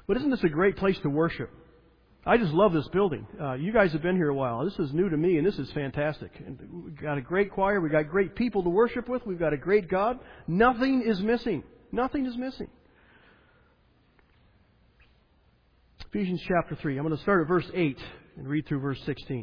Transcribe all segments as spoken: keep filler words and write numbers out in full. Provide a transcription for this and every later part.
But isn't this a great place to worship? I just love this building. Uh, you guys have been here a while. This is new to me, and this is fantastic. And we've got a great choir. We've got great people to worship with. We've got a great God. Nothing is missing. Nothing is missing. Ephesians chapter three. I'm going to start at verse eight and read through verse sixteen.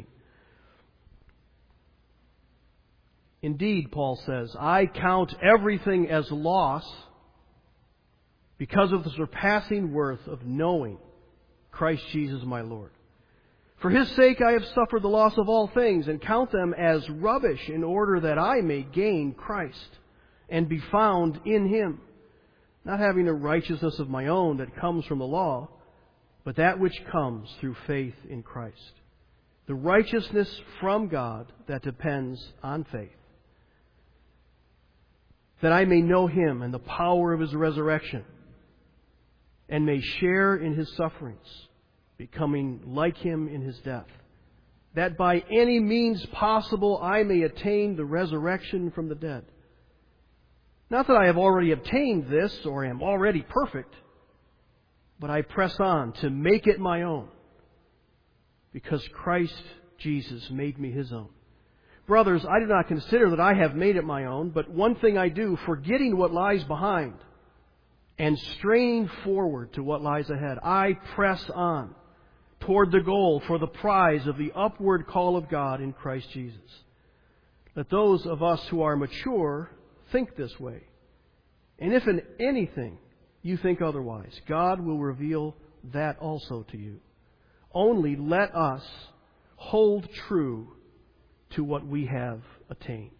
Indeed, Paul says, I count everything as loss because of the surpassing worth of knowing Christ Jesus my Lord. For His sake I have suffered the loss of all things and count them as rubbish in order that I may gain Christ and be found in Him, not having a righteousness of my own that comes from the law, but that which comes through faith in Christ, the righteousness from God that depends on faith, that I may know Him and the power of His resurrection, and may share in His sufferings, becoming like Him in His death, that by any means possible I may attain the resurrection from the dead. Not that I have already obtained this or am already perfect, but I press on to make it my own, because Christ Jesus made me His own. Brothers, I do not consider that I have made it my own, but one thing I do, forgetting what lies behind and straining forward to what lies ahead, I press on toward the goal for the prize of the upward call of God in Christ Jesus. Let those of us who are mature think this way. And if in anything you think otherwise, God will reveal that also to you. Only let us hold true to what we have attained.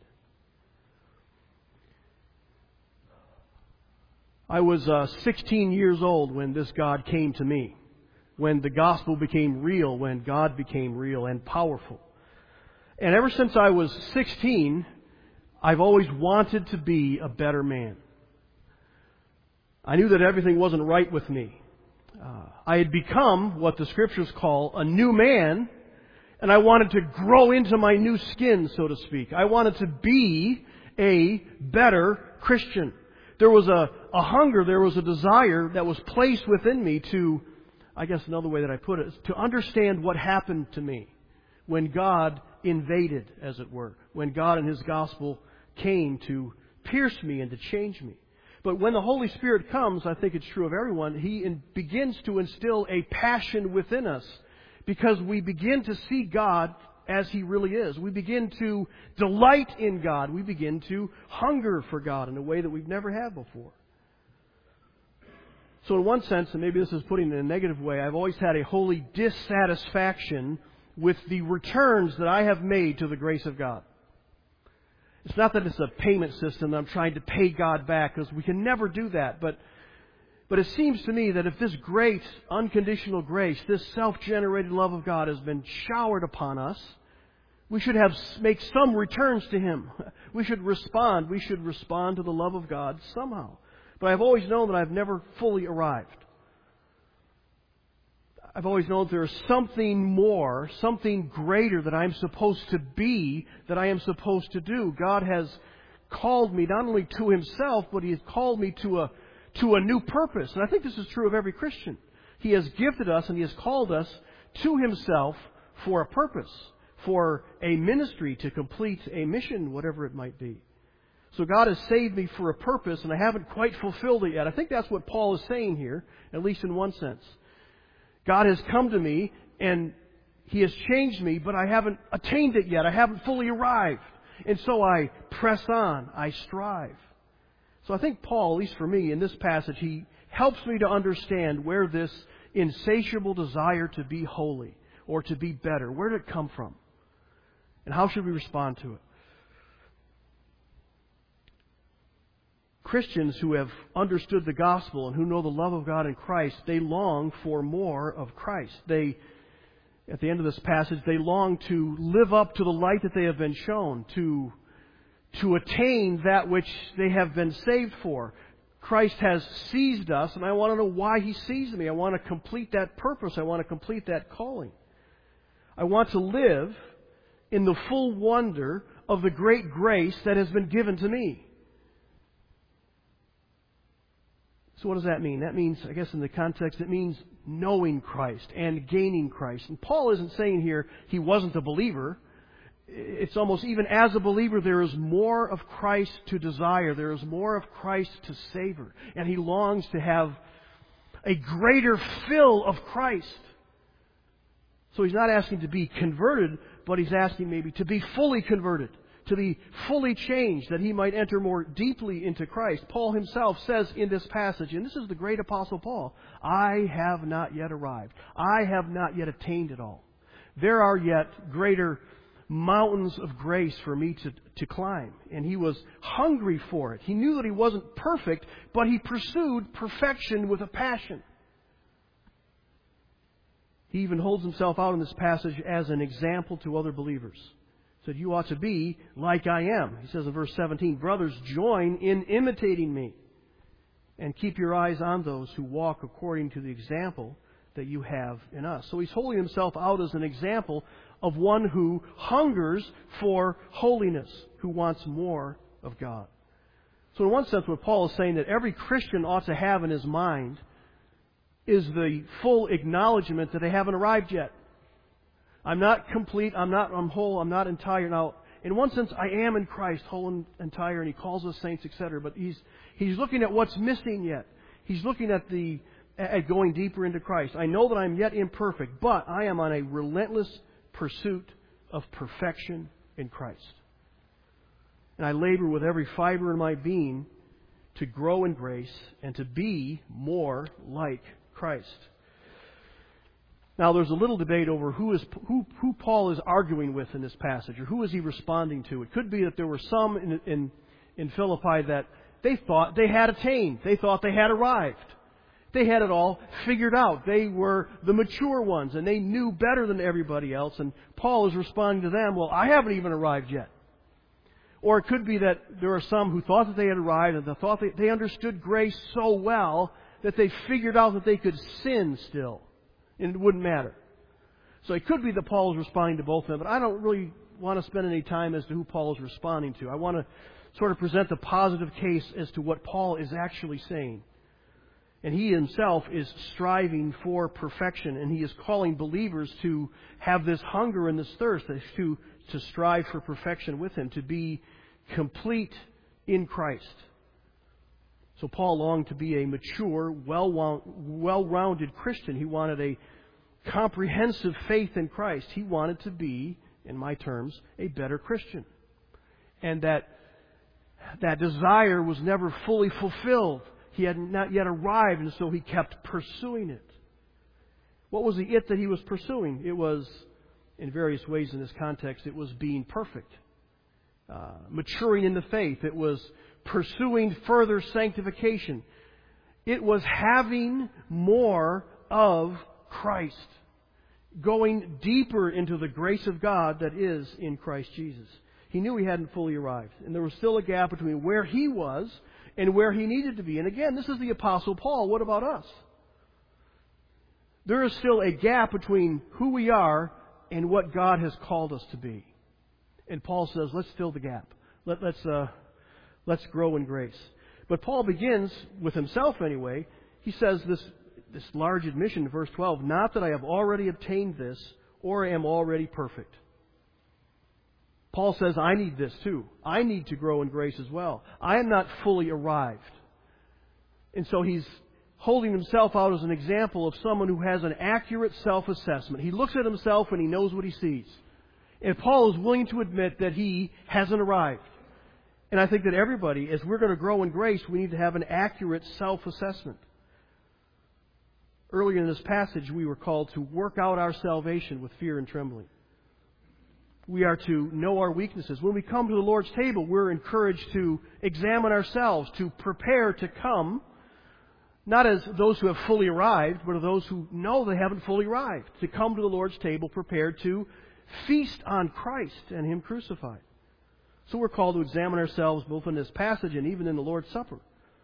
I was uh, sixteen years old when this God came to me, when the gospel became real, when God became real and powerful. And ever since I was sixteen, I've always wanted to be a better man. I knew that everything wasn't right with me. Uh, I had become what the Scriptures call a new man, and I wanted to grow into my new skin, so to speak. I wanted to be a better Christian. There was a, a hunger, there was a desire that was placed within me to, I guess another way that I put it, is to understand what happened to me when God invaded, as it were, when God and His gospel came to pierce me and to change me. But when the Holy Spirit comes, I think it's true of everyone, He in, begins to instill a passion within us, because we begin to see God as He really is. We begin to delight in God. We begin to hunger for God in a way that we've never had before. So in one sense, and maybe this is putting it in a negative way, I've always had a holy dissatisfaction with the returns that I have made to the grace of God. It's not that it's a payment system that I'm trying to pay God back, because we can never do that. But But it seems to me that if this great unconditional grace, this self-generated love of God has been showered upon us, we should have make some returns to Him. We should respond. We should respond to the love of God somehow. But I've always known that I've never fully arrived. I've always known that there is something more, something greater that I'm supposed to be, that I am supposed to do. God has called me not only to Himself, but He has called me to a to a new purpose. And I think this is true of every Christian. He has gifted us and He has called us to Himself for a purpose, for a ministry, to complete a mission, whatever it might be. So God has saved me for a purpose, and I haven't quite fulfilled it yet. I think that's what Paul is saying here, at least in one sense. God has come to me and He has changed me, but I haven't attained it yet. I haven't fully arrived. And so I press on. I strive. So I think Paul, at least for me, in this passage, he helps me to understand where this insatiable desire to be holy or to be better, where did it come from? And how should we respond to it? Christians who have understood the gospel and who know the love of God in Christ, they long for more of Christ. They, at the end of this passage, they long to live up to the light that they have been shown, to to attain that which they have been saved for. Christ has seized us, and I want to know why He seized me. I want to complete that purpose. I want to complete that calling. I want to live in the full wonder of the great grace that has been given to me. So what does that mean? That means, I guess in the context, it means knowing Christ and gaining Christ. And Paul isn't saying here he wasn't a believer. It's almost even as a believer, there is more of Christ to desire. There is more of Christ to savor. And he longs to have a greater fill of Christ. So he's not asking to be converted, but he's asking maybe to be fully converted, to be fully changed, that he might enter more deeply into Christ. Paul himself says in this passage, and this is the great Apostle Paul, I have not yet arrived. I have not yet attained it all. There are yet greater mountains of grace for me to, to climb. And he was hungry for it. He knew that he wasn't perfect, but he pursued perfection with a passion. He even holds himself out in this passage as an example to other believers. He said, you ought to be like I am. He says in verse seventeen, brothers, join in imitating me and keep your eyes on those who walk according to the example that you have in us. So he's holding himself out as an example of one who hungers for holiness, who wants more of God. So in one sense, what Paul is saying that every Christian ought to have in his mind is the full acknowledgement that they haven't arrived yet. I'm not complete, I'm not I'm whole, I'm not entire. Now, in one sense, I am in Christ, whole and entire, and he calls us saints, et cetera. But he's he's looking at what's missing yet. He's looking at the at going deeper into Christ. I know that I'm yet imperfect, but I am on a relentless pursuit of perfection in Christ. And I labor with every fiber in my being to grow in grace and to be more like Christ. Now, there's a little debate over who is who, who Paul is arguing with in this passage, or who is he responding to. It could be that there were some in, in, in Philippi that they thought they had attained. They thought they had arrived. They had it all figured out. They were the mature ones, and they knew better than everybody else. And Paul is responding to them, well, I haven't even arrived yet. Or it could be that there are some who thought that they had arrived, and they thought they, they understood grace so well that they figured out that they could sin still, and it wouldn't matter. So it could be that Paul is responding to both of them, but I don't really want to spend any time as to who Paul is responding to. I want to sort of present the positive case as to what Paul is actually saying. And he himself is striving for perfection, and he is calling believers to have this hunger and this thirst, to, to strive for perfection with him, to be complete in Christ. So Paul longed to be a mature, well-rounded Christian. He wanted a comprehensive faith in Christ. He wanted to be, in my terms, a better Christian. And that, that desire was never fully fulfilled. He had not yet arrived, and so he kept pursuing it. What was the it that he was pursuing? It was, in various ways in this context, it was being perfect. Uh, maturing in the faith. It was pursuing further sanctification. It was having more of Christ. Going deeper into the grace of God that is in Christ Jesus. He knew he hadn't fully arrived. And there was still a gap between where he was and where he needed to be. And again, this is the Apostle Paul. What about us? There is still a gap between who we are and what God has called us to be. And Paul says, let's fill the gap. Let, let's, uh, let's grow in grace. But Paul begins, with himself anyway, he says this, this large admission in verse twelve, not that I have already obtained this or am already perfect. Paul says, I need this too. I need to grow in grace as well. I am not fully arrived. And so he's holding himself out as an example of someone who has an accurate self-assessment. He looks at himself and he knows what he sees. And Paul is willing to admit that he hasn't arrived. And I think that everybody, as we're going to grow in grace, we need to have an accurate self-assessment. Earlier in this passage, we were called to work out our salvation with fear and trembling. We are to know our weaknesses. When we come to the Lord's table, we're encouraged to examine ourselves, to prepare to come, not as those who have fully arrived, but as those who know they haven't fully arrived, to come to the Lord's table prepared to feast on Christ and Him crucified. So we're called to examine ourselves both in this passage and even in the Lord's Supper.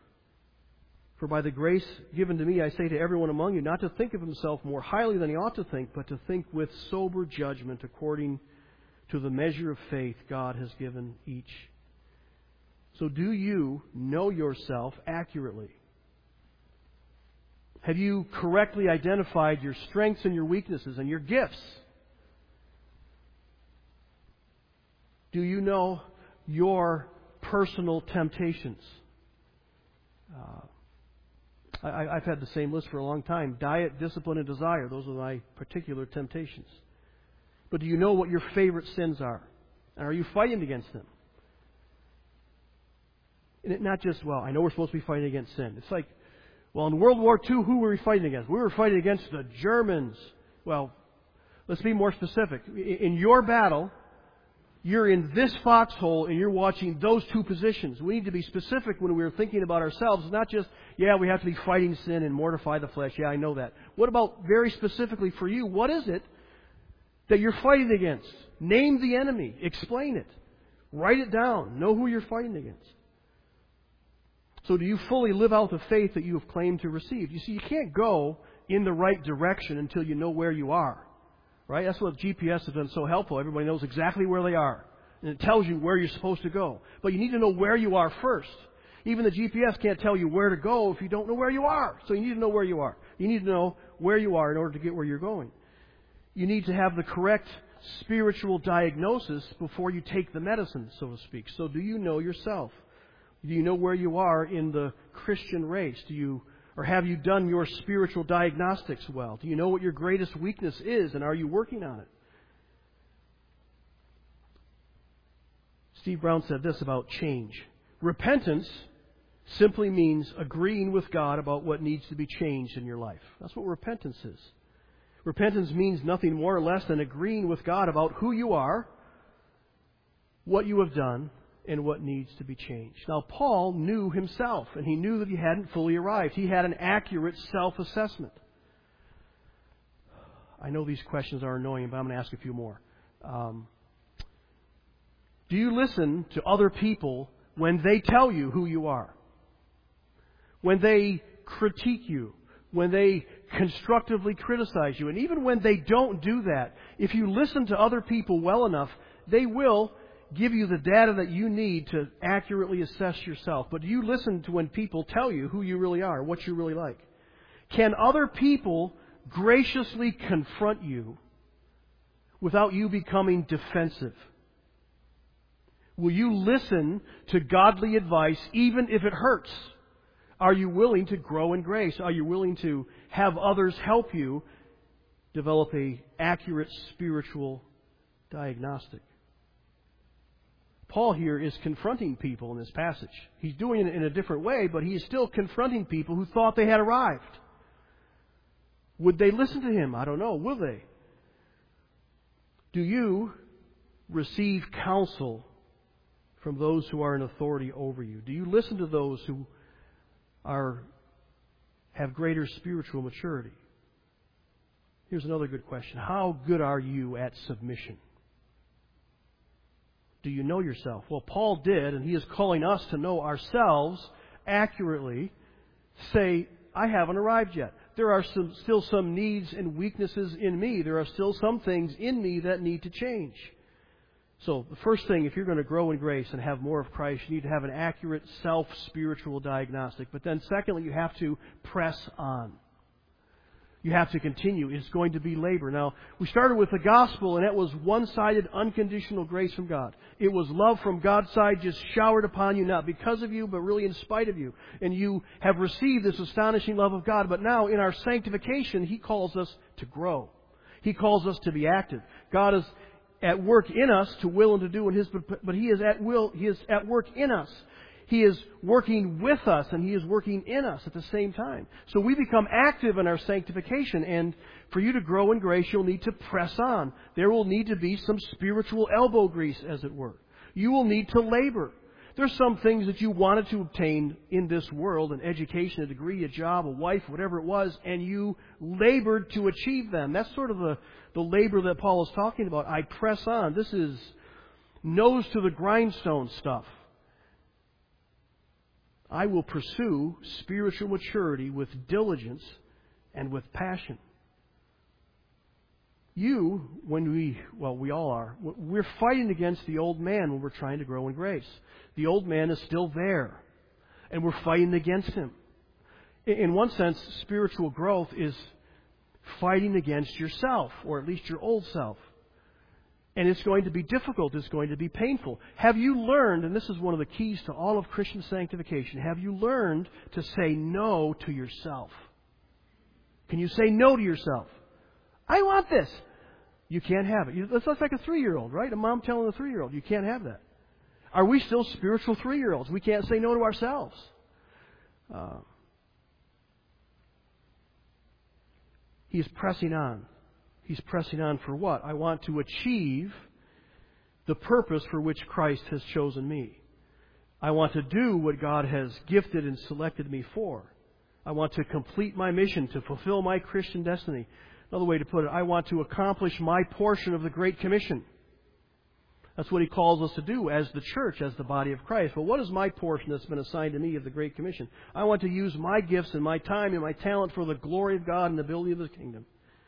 For by the grace given to me, I say to everyone among you, not to think of himself more highly than he ought to think, but to think with sober judgment according to the measure of faith God has given each. So do you know yourself accurately? Have you correctly identified your strengths and your weaknesses and your gifts? Do you know your personal temptations? Uh, I, I've had the same list for a long time. Diet, discipline, and desire. Those are my particular temptations. But do you know what your favorite sins are? And are you fighting against them? And it not just, well, I know we're supposed to be fighting against sin. It's like, well, in World War Two, who were we fighting against? We were fighting against the Germans. Well, let's be more specific. In your battle, you're in this foxhole and you're watching those two positions. We need to be specific when we're thinking about ourselves. It's not just, yeah, we have to be fighting sin and mortify the flesh. Yeah, I know that. What about very specifically for you? What is it that you're fighting against? Name the enemy. Explain it. Write it down. Know who you're fighting against. So do you fully live out the faith that you have claimed to receive? You see, you can't go in the right direction until you know where you are. Right? That's what G P S has been so helpful. Everybody knows exactly where they are. And it tells you where you're supposed to go. But you need to know where you are first. Even the G P S can't tell you where to go if you don't know where you are. So you need to know where you are. You need to know where you are in order to get where you're going. You need to have the correct spiritual diagnosis before you take the medicine, so to speak. So do you know yourself? Do you know where you are in the Christian race? Do you, or have you done your spiritual diagnostics well? Do you know what your greatest weakness is, and are you working on it? Steve Brown said this about change. Repentance simply means agreeing with God about what needs to be changed in your life. That's what repentance is. Repentance means nothing more or less than agreeing with God about who you are, what you have done, and what needs to be changed. Now, Paul knew himself, and he knew that he hadn't fully arrived. He had an accurate self-assessment. I know these questions are annoying, but I'm going to ask a few more. Um, do you listen to other people when they tell you who you are? When they critique you? When they constructively criticize you? And even when they don't do that, if you listen to other people well enough, they will give you the data that you need to accurately assess yourself. But do you listen to when people tell you who you really are, what you really like? Can other people graciously confront you without you becoming defensive? Will you listen to godly advice even if it hurts? Are you willing to grow in grace? Are you willing to have others help you develop an accurate spiritual diagnostic? Paul here is confronting people in this passage. He's doing it in a different way, but he is still confronting people who thought they had arrived. Would they listen to him? I don't know. Will they? Do you receive counsel from those who are in authority over you? Do you listen to those who are have greater spiritual maturity? Here's another good question. How good are you at submission? Do you know yourself? Well, Paul did, and he is calling us to know ourselves accurately. Say, I haven't arrived yet. There are some, still some needs and weaknesses in me. There are still some things in me that need to change. So the first thing, if you're going to grow in grace and have more of Christ, you need to have an accurate self-spiritual diagnostic. But then secondly, you have to press on. You have to continue. It's going to be labor. Now, we started with the gospel, and it was one-sided, unconditional grace from God. It was love from God's side just showered upon you, not because of you, but really in spite of you. And you have received this astonishing love of God. But now, in our sanctification, He calls us to grow. He calls us to be active. God is at work in us to will and to do in His, but He is at will. He is at work in us. He is working with us, and He is working in us at the same time. So we become active in our sanctification, and for you to grow in grace, you'll need to press on. There will need to be some spiritual elbow grease, as it were. You will need to labor. There's some things that you wanted to obtain in this world, an education, a degree, a job, a wife, whatever it was, and you labored to achieve them. That's sort of the, the labor that Paul is talking about. I press on. This is nose to the grindstone stuff. I will pursue spiritual maturity with diligence and with passion. You, when we, well, we all are, we're fighting against the old man when we're trying to grow in grace. The old man is still there, and we're fighting against him. In one sense, spiritual growth is fighting against yourself, or at least your old self. And it's going to be difficult. It's going to be painful. Have you learned, and this is one of the keys to all of Christian sanctification, have you learned to say no to yourself? Can you say no to yourself? I want this. You can't have it. That's like a three-year-old, right? A mom telling a three-year-old, you can't have that. Are we still spiritual three-year-olds? We can't say no to ourselves. Uh, he's pressing on. He's pressing on for what? I want to achieve the purpose for which Christ has chosen me. I want to do what God has gifted and selected me for. I want to complete my mission, to fulfill my Christian destiny. Another way to put it, I want to accomplish my portion of the Great Commission. That's what He calls us to do as the church, as the body of Christ. Well, what is my portion that's been assigned to me of the Great Commission? I want to use my gifts and my time and my talent for the glory of God and the building of His kingdom.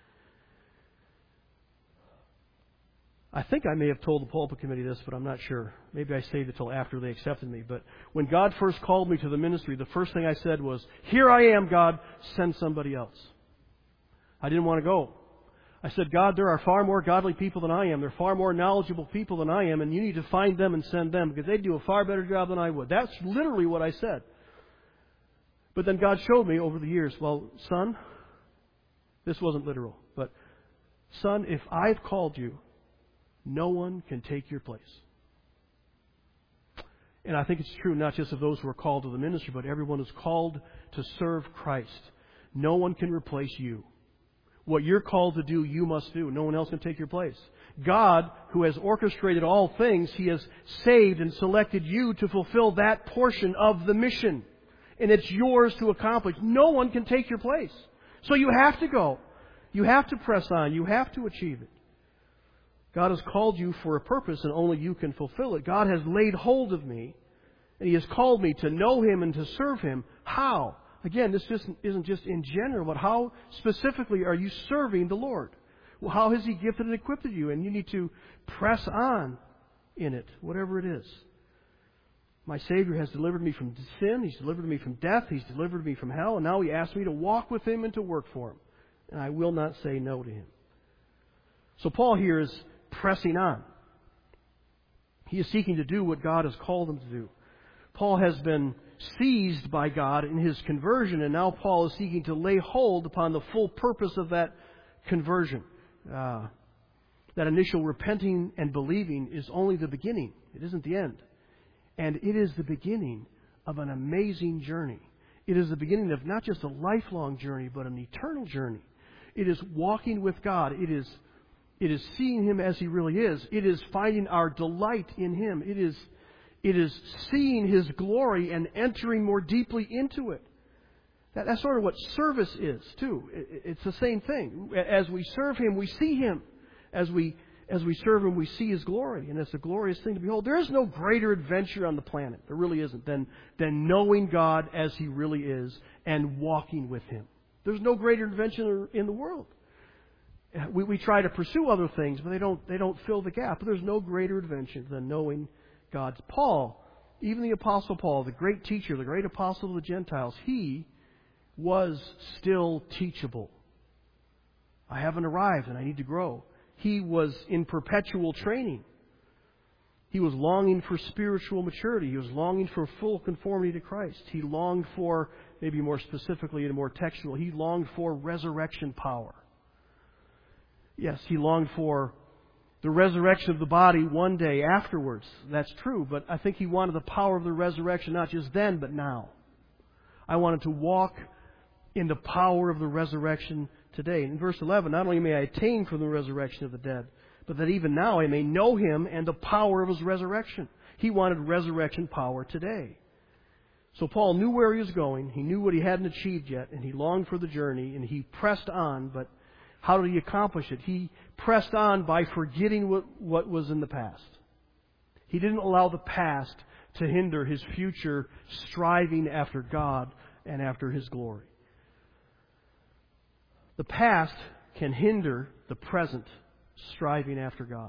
I think I may have told the pulpit committee this, but I'm not sure. Maybe I saved it till after they accepted me. But when God first called me to the ministry, the first thing I said was, "Here I am, God, send somebody else." I didn't want to go. I said, "God, there are far more godly people than I am. There are far more knowledgeable people than I am, and you need to find them and send them because they do a far better job than I would." That's literally what I said. But then God showed me over the years, well, son, this wasn't literal, but son, if I've called you, no one can take your place. And I think it's true not just of those who are called to the ministry, but everyone who's called to serve Christ. No one can replace you. What you're called to do, you must do. No one else can take your place. God, who has orchestrated all things, He has saved and selected you to fulfill that portion of the mission. And it's yours to accomplish. No one can take your place. So you have to go. You have to press on. You have to achieve it. God has called you for a purpose, and only you can fulfill it. God has laid hold of me, and He has called me to know Him and to serve Him. How? Again, this just isn't just in general, but how specifically are you serving the Lord? Well, how has He gifted and equipped you? And you need to press on in it, whatever it is. My Savior has delivered me from sin. He's delivered me from death. He's delivered me from hell. And now He asks me to walk with Him and to work for Him. And I will not say no to Him. So Paul here is pressing on. He is seeking to do what God has called him to do. Paul has been seized by God in his conversion, and now Paul is seeking to lay hold upon the full purpose of that conversion. Uh, that initial repenting and believing is only the beginning. It isn't the end. And it is the beginning of an amazing journey. It is the beginning of not just a lifelong journey, but an eternal journey. It is walking with God. It is It is seeing Him as He really is. It is finding our delight in Him. It is, it is seeing His glory and entering more deeply into it. That, that's sort of what service is, too. It, it's the same thing. As we serve Him, we see Him. As we, as we serve Him, we see His glory. And it's a glorious thing to behold. There is no greater adventure on the planet, there really isn't, than, than knowing God as He really is and walking with Him. There's no greater adventure in the world. We, we try to pursue other things, but they don't, they don't fill the gap. But there's no greater adventure than knowing God's. Paul, even the Apostle Paul, the great teacher, the great apostle of the Gentiles, he was still teachable. I haven't arrived and I need to grow. He was in perpetual training. He was longing for spiritual maturity. He was longing for full conformity to Christ. He longed for, maybe more specifically and more textual, he longed for resurrection power. Yes, he longed for the resurrection of the body one day afterwards. That's true, but I think he wanted the power of the resurrection not just then, but now. I wanted to walk in the power of the resurrection today. In verse eleven, not only may I attain from the resurrection of the dead, but that even now I may know Him and the power of His resurrection. He wanted resurrection power today. So Paul knew where he was going. He knew what he hadn't achieved yet, and he longed for the journey, and he pressed on, but how did he accomplish it? He pressed on by forgetting what, what was in the past. He didn't allow the past to hinder his future striving after God and after His glory. The past can hinder the present striving after God.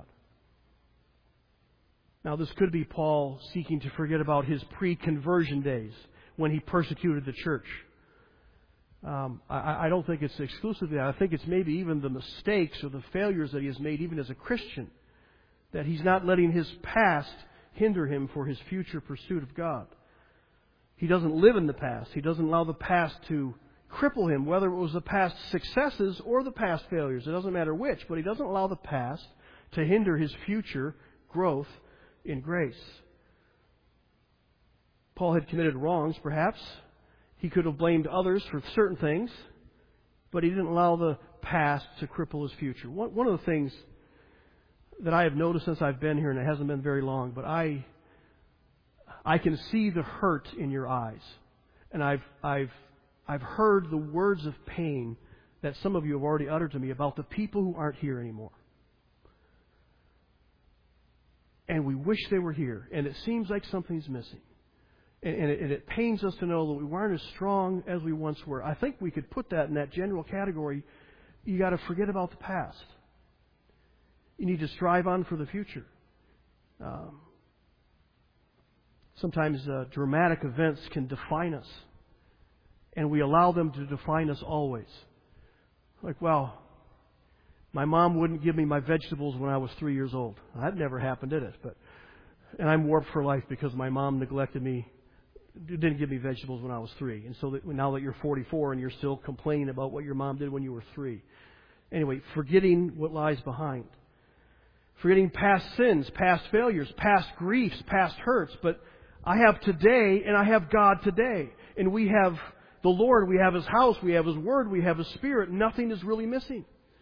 Now, this could be Paul seeking to forget about his pre-conversion days when he persecuted the church. Um, I, I don't think it's exclusively that. I think it's maybe even the mistakes or the failures that he has made even as a Christian, that he's not letting his past hinder him for his future pursuit of God. He doesn't live in the past. He doesn't allow the past to cripple him, whether it was the past successes or the past failures. It doesn't matter which, but he doesn't allow the past to hinder his future growth in grace. Paul had committed wrongs, perhaps. He could have blamed others for certain things, but he didn't allow the past to cripple his future. One, one of the things that I have noticed since I've been here, and it hasn't been very long, but I I can see the hurt in your eyes. And I've I've I've heard the words of pain that some of you have already uttered to me about the people who aren't here anymore. And we wish they were here, and it seems like something's missing. And, and, it, and it pains us to know that we weren't as strong as we once were. I think we could put that in that general category. You got to forget about the past. You need to strive on for the future. Um, sometimes uh, dramatic events can define us, and we allow them to define us always. Like, well, my mom wouldn't give me my vegetables when I was three years old. That never happened, did it? But and I'm warped for life because my mom neglected me, didn't give me vegetables when I was three. And so that now that you're forty-four and you're still complaining about what your mom did when you were three. Anyway, forgetting what lies behind. Forgetting past sins, past failures, past griefs, past hurts. But I have today and I have God today. And we have the Lord, we have His house, we have His Word, we have His Spirit. Nothing is really missing.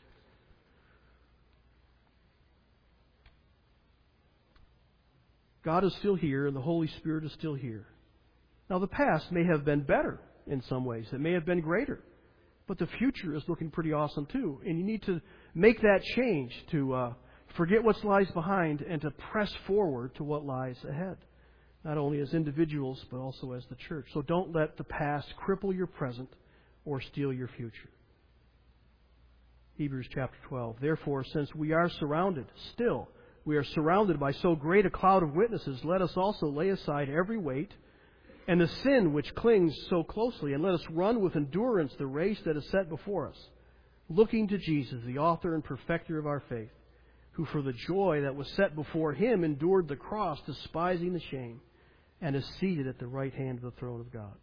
God is still here and the Holy Spirit is still here. Now the past may have been better in some ways. It may have been greater. But the future is looking pretty awesome too. And you need to make that change to uh, forget what lies behind and to press forward to what lies ahead. Not only as individuals, but also as the church. So don't let the past cripple your present or steal your future. Hebrews chapter twelve. Therefore, since we are surrounded, still, we are surrounded by so great a cloud of witnesses, let us also lay aside every weight and the sin which clings so closely, and let us run with endurance the race that is set before us, looking to Jesus, the author and perfecter of our faith, who for the joy that was set before Him endured the cross, despising the shame, and is seated at the right hand of the throne of God.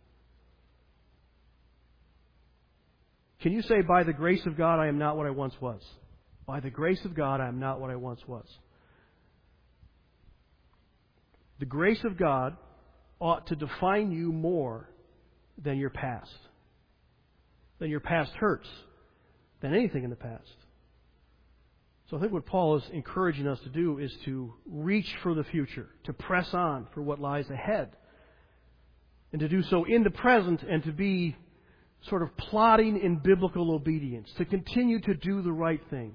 Can you say, by the grace of God, I am not what I once was? By the grace of God, I am not what I once was. The grace of God ought to define you more than your past, than your past hurts, than anything in the past. So I think what Paul is encouraging us to do is to reach for the future, to press on for what lies ahead, and to do so in the present and to be sort of plodding in biblical obedience, to continue to do the right thing,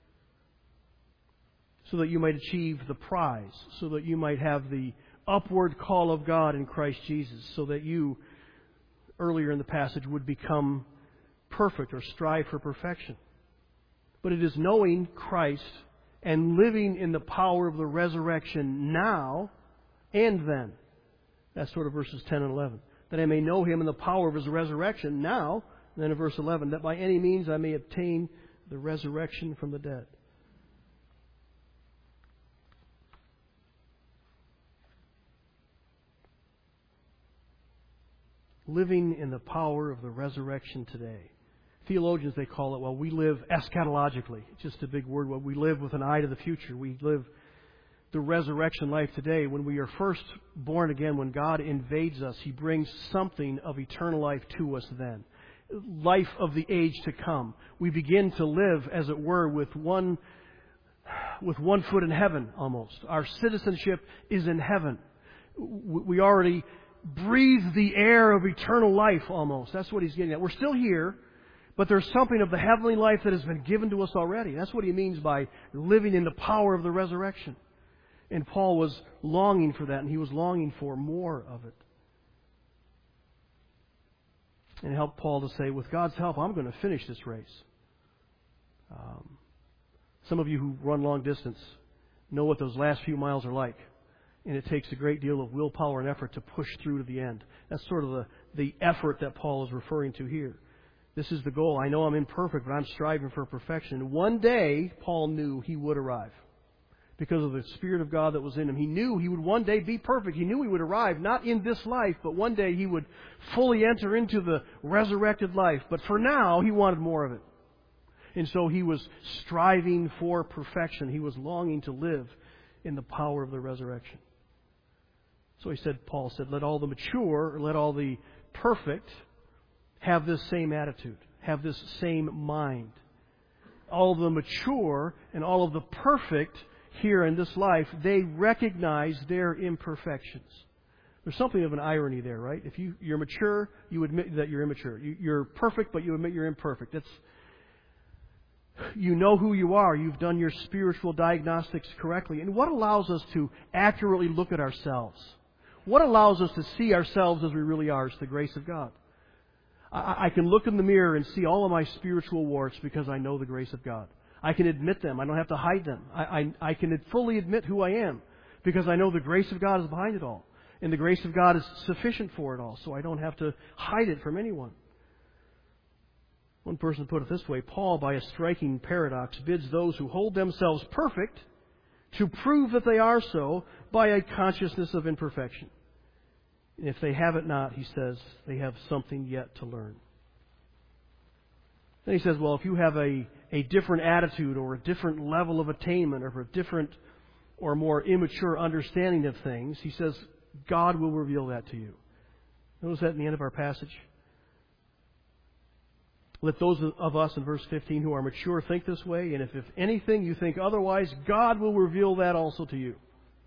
so that you might achieve the prize, so that you might have the upward call of God in Christ Jesus, so that you, earlier in the passage, would become perfect or strive for perfection. But it is knowing Christ and living in the power of the resurrection now and then. That's sort of verses ten and eleven. That I may know Him in the power of His resurrection now, and then in verse eleven, that by any means I may obtain the resurrection from the dead. Living in the power of the resurrection today. Theologians, they call it, well, we live eschatologically. It's just a big word. Well, we live with an eye to the future. We live the resurrection life today. When we are first born again, when God invades us, He brings something of eternal life to us then. Life of the age to come. We begin to live, as it were, with one, with one foot in heaven almost. Our citizenship is in heaven. We already breathe the air of eternal life almost. That's what he's getting at. We're still here, but there's something of the heavenly life that has been given to us already. That's what he means by living in the power of the resurrection. And Paul was longing for that, and he was longing for more of it. And it helped Paul to say, with God's help, I'm going to finish this race. Um, some of you who run long distance know what those last few miles are like. And it takes a great deal of willpower and effort to push through to the end. That's sort of the, the effort that Paul is referring to here. This is the goal. I know I'm imperfect, but I'm striving for perfection. One day, Paul knew he would arrive because of the Spirit of God that was in him. He knew he would one day be perfect. He knew he would arrive, not in this life, but one day he would fully enter into the resurrected life. But for now, he wanted more of it. And so he was striving for perfection. He was longing to live in the power of the resurrection. So he said, Paul said, let all the mature, or let all the perfect have this same attitude, have this same mind. All of the mature and all of the perfect here in this life, they recognize their imperfections. There's something of an irony there, right? If you, you're mature, you admit that you're immature. You, you're perfect, but you admit you're imperfect. That's, you know who you are. You've done your spiritual diagnostics correctly. And what allows us to accurately look at ourselves? What allows us to see ourselves as we really are is the grace of God. I, I can look in the mirror and see all of my spiritual warts because I know the grace of God. I can admit them. I don't have to hide them. I, I, I can fully admit who I am because I know the grace of God is behind it all. And the grace of God is sufficient for it all, so I don't have to hide it from anyone. One person put it this way, Paul, by a striking paradox, bids those who hold themselves perfect to prove that they are so by a consciousness of imperfection. And if they have it not, he says, they have something yet to learn. Then he says, well, if you have a, a different attitude or a different level of attainment or a different or more immature understanding of things, he says, God will reveal that to you. Notice that in the end of our passage. Let those of us in verse fifteen who are mature think this way, and if, if anything you think otherwise, God will reveal that also to you.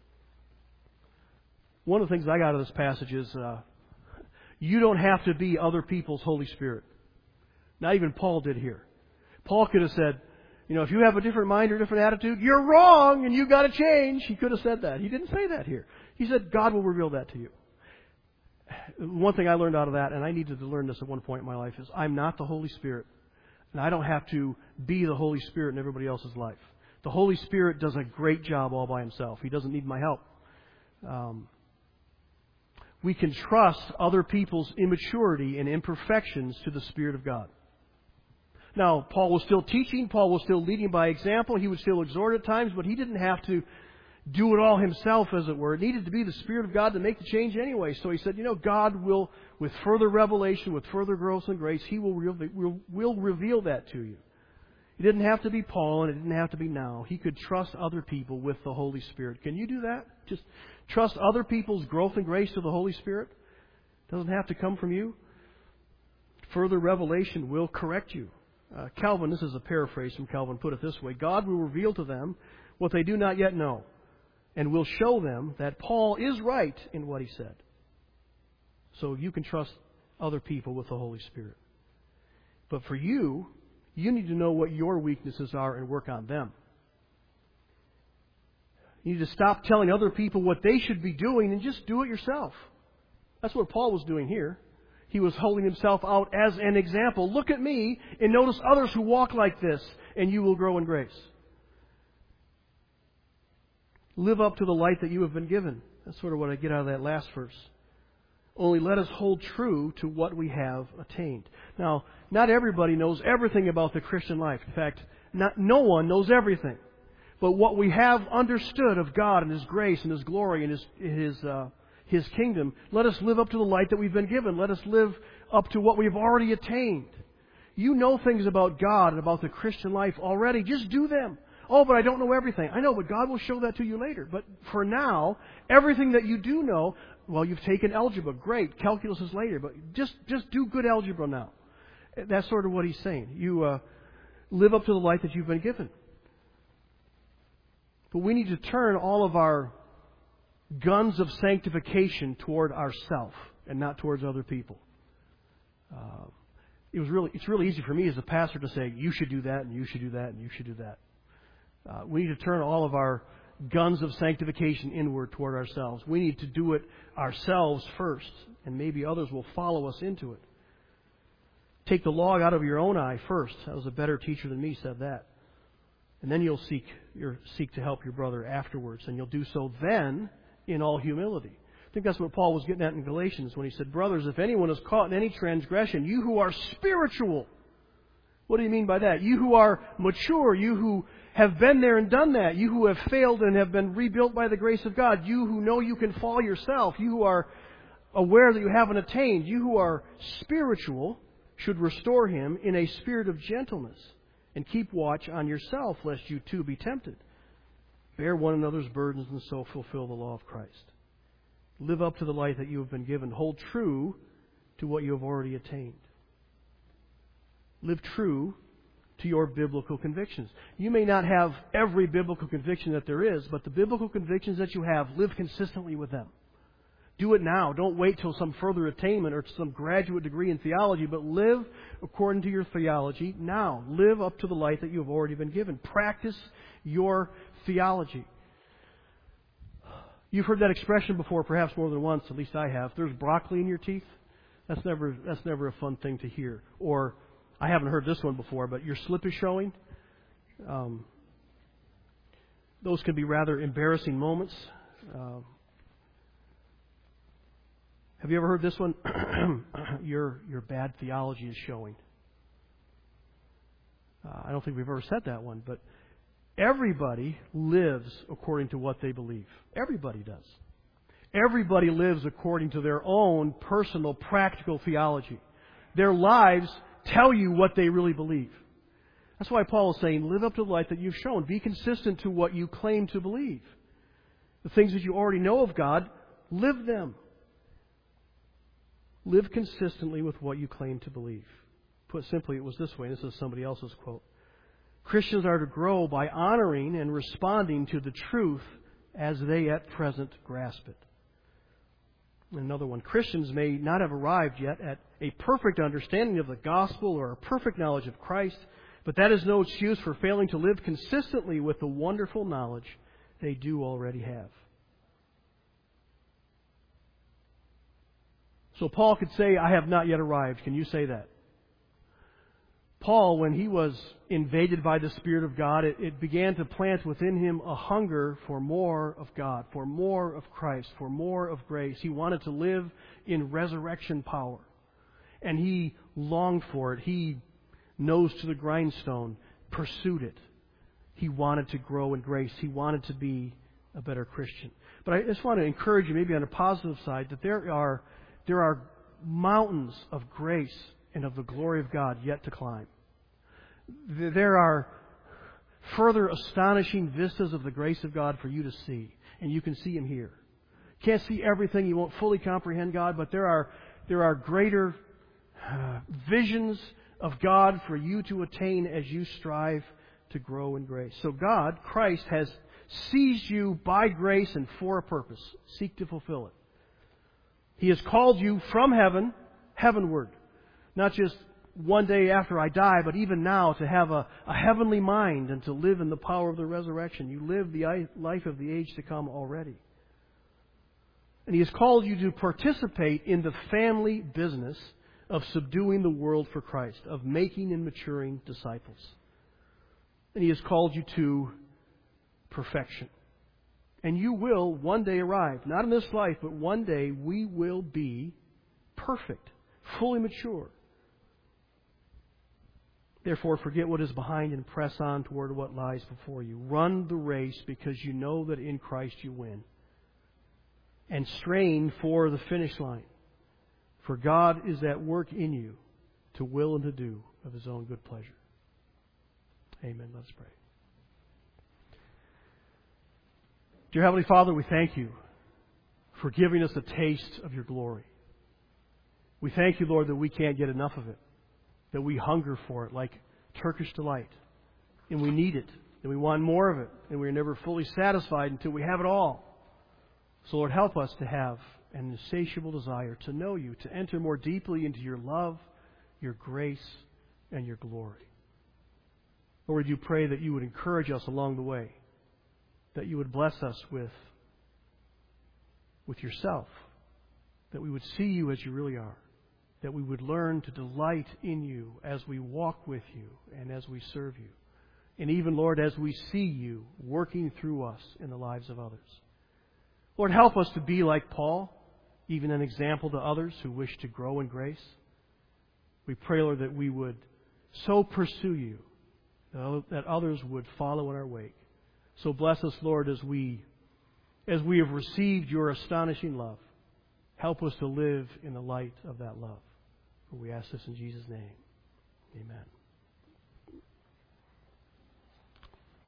One of the things I got out of this passage is uh, you don't have to be other people's Holy Spirit. Not even Paul did here. Paul could have said, you know, if you have a different mind or a different attitude, you're wrong and you've got to change. He could have said that. He didn't say that here. He said, God will reveal that to you. One thing I learned out of that, and I needed to learn this at one point in my life, is I'm not the Holy Spirit. And I don't have to be the Holy Spirit in everybody else's life. The Holy Spirit does a great job all by himself. He doesn't need my help. Um, we can trust other people's immaturity and imperfections to the Spirit of God. Now, Paul was still teaching. Paul was still leading by example. He would still exhort at times, but he didn't have to do it all himself, as it were. It needed to be the Spirit of God to make the change anyway. So he said, you know, God will, with further revelation, with further growth and grace, He will, re- will, will reveal that to you. It didn't have to be Paul, and it didn't have to be now. He could trust other people with the Holy Spirit. Can you do that? Just trust other people's growth and grace to the Holy Spirit? It doesn't have to come from you. Further revelation will correct you. Uh, Calvin, this is a paraphrase from Calvin, put it this way. God will reveal to them what they do not yet know, and will show them that Paul is right in what he said. So you can trust other people with the Holy Spirit. But for you, you need to know what your weaknesses are and work on them. You need to stop telling other people what they should be doing and just do it yourself. That's what Paul was doing here. He was holding himself out as an example. Look at me and notice others who walk like this, and you will grow in grace. Live up to the light that you have been given. That's sort of what I get out of that last verse. Only let us hold true to what we have attained. Now, not everybody knows everything about the Christian life. In fact, not, no one knows everything. But what we have understood of God and His grace and His glory and His His uh, His kingdom, let us live up to the light that we've been given. Let us live up to what we've already attained. You know things about God and about the Christian life already. Just do them. Oh, but I don't know everything. I know, but God will show that to you later. But for now, everything that you do know, well, you've taken algebra. Great. Calculus is later. But just, just do good algebra now. That's sort of what he's saying. You uh, live up to the light that you've been given. But we need to turn all of our guns of sanctification toward ourselves and not towards other people. Uh, it was really, it's really easy for me as a pastor to say, you should do that, and you should do that, and you should do that. Uh, we need to turn all of our guns of sanctification inward toward ourselves. We need to do it ourselves first, and maybe others will follow us into it. Take the log out of your own eye first. That was a better teacher than me said that. And then you'll seek your, seek to help your brother afterwards, and you'll do so then in all humility. I think that's what Paul was getting at in Galatians when he said, brothers, if anyone is caught in any transgression, you who are spiritual. What do you mean by that? You who are mature, you who have been there and done that, you who have failed and have been rebuilt by the grace of God, you who know you can fall yourself, you who are aware that you haven't attained, you who are spiritual should restore him in a spirit of gentleness and keep watch on yourself lest you too be tempted. Bear one another's burdens and so fulfill the law of Christ. Live up to the light that you have been given. Hold true to what you have already attained. Live true to your biblical convictions. You may not have every biblical conviction that there is, but the biblical convictions that you have, live consistently with them. Do it now. Don't wait till some further attainment or some graduate degree in theology, but live according to your theology now. Live up to the light that you have already been given. Practice your theology. You've heard that expression before, perhaps more than once, at least I have. There's broccoli in your teeth. That's never that's never a fun thing to hear. Or, I haven't heard this one before, but your slip is showing. Um, those can be rather embarrassing moments. Uh, have you ever heard this one? your your bad theology is showing. Uh, I don't think we've ever said that one, but everybody lives according to what they believe. Everybody does. Everybody lives according to their own personal, practical theology. Their lives tell you what they really believe. That's why Paul is saying, live up to the light that you've shown. Be consistent to what you claim to believe. The things that you already know of God, live them. Live consistently with what you claim to believe. Put simply, it was this way. This is somebody else's quote. Christians are to grow by honoring and responding to the truth as they at present grasp it. Another one. Christians may not have arrived yet at a perfect understanding of the gospel or a perfect knowledge of Christ, but that is no excuse for failing to live consistently with the wonderful knowledge they do already have. So Paul could say, I have not yet arrived. Can you say that? Paul, when he was invaded by the Spirit of God, it, it began to plant within him a hunger for more of God, for more of Christ, for more of grace. He wanted to live in resurrection power. And he longed for it. He, nose to the grindstone, pursued it. He wanted to grow in grace. He wanted to be a better Christian. But I just want to encourage you, maybe on a positive side, that there are, there are mountains of grace and of the glory of God yet to climb. There are further astonishing vistas of the grace of God for you to see, and you can see Him here. Can't see everything, you won't fully comprehend God, but there are there are greater uh, visions of God for you to attain as you strive to grow in grace. So God, Christ, has seized you by grace and for a purpose. Seek to fulfill it. He has called you from heaven, heavenward. Not just one day after I die, but even now to have a, a heavenly mind and to live in the power of the resurrection. You live the life of the age to come already. And He has called you to participate in the family business of subduing the world for Christ, of making and maturing disciples. And He has called you to perfection. And you will one day arrive, not in this life, but one day we will be perfect, fully mature. Therefore, forget what is behind and press on toward what lies before you. Run the race because you know that in Christ you win. And strain for the finish line. For God is at work in you to will and to do of His own good pleasure. Amen. Let's pray. Dear Heavenly Father, we thank You for giving us a taste of Your glory. We thank You, Lord, that we can't get enough of it. That we hunger for it like Turkish delight. And we need it. And we want more of it. And we're never fully satisfied until we have it all. So Lord, help us to have an insatiable desire to know You, to enter more deeply into Your love, Your grace, and Your glory. Lord, you pray that You would encourage us along the way. That You would bless us with, with Yourself. That we would see You as You really are. That we would learn to delight in You as we walk with You and as we serve You. And even, Lord, as we see You working through us in the lives of others. Lord, help us to be like Paul, even an example to others who wish to grow in grace. We pray, Lord, that we would so pursue you that others would follow in our wake. So bless us, Lord, as we as we have received your astonishing love. Help us to live in the light of that love. For we ask this in Jesus' name. Amen.